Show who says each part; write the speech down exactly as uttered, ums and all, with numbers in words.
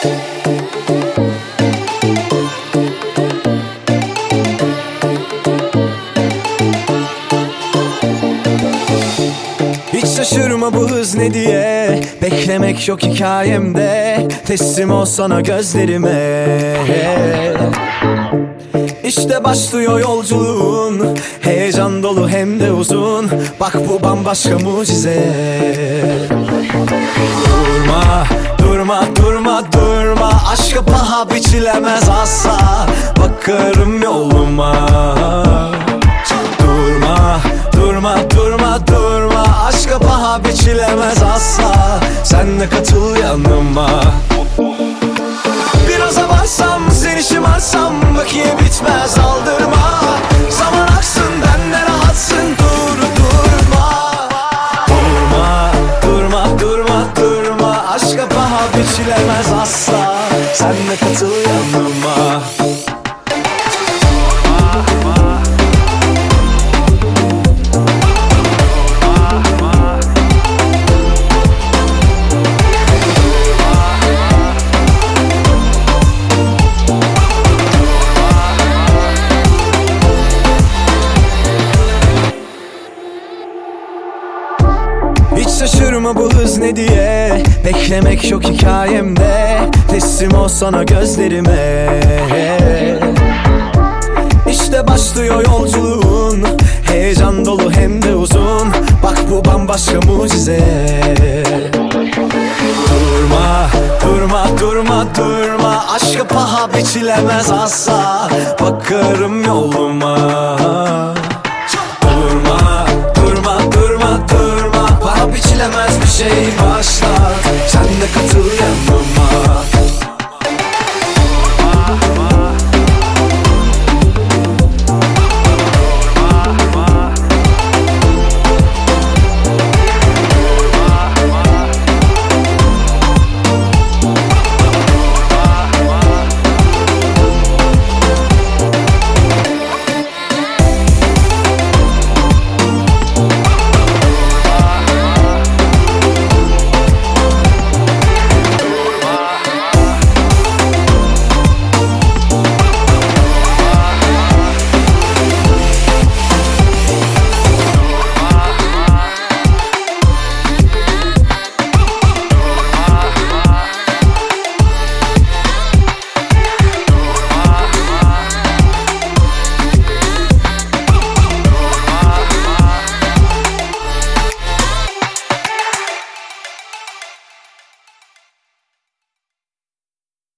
Speaker 1: Hiç şaşırma bu hız ne diye, beklemek yok hikayemde. Teslim ol sana gözlerime. İşte başlıyor yolculuğun, heyecan dolu hem de uzun. Bak bu bambaşka mucize. Durma, durma, durma, durma. Aşka paha biçilemez asla. Bakarım yoluma. Durma, durma, durma, durma. Aşka paha biçilemez asla. Sen de katıl yanıma. Biraz abarsam, seni şımarsam, bakiye bitmez aldırma. Zaman aksın, benden rahatsın, dur durma. Durma, durma, durma, durma. Aşka paha biçilemez asla. Sen de katıl yanıma. Hiç şaşırma bu hız ne diye, beklemek yok hikayemde. Teslim ol sana gözlerime. İşte başlıyor yolculuğun, heyecan dolu hem de uzun. Bak bu bambaşka mucize. Durma, durma, durma, durma. Aşka paha biçilemez asla. Bakarım yoluma. Durma, durma, durma, durma. Paha biçilemez bir şey başlar. Sen de katıl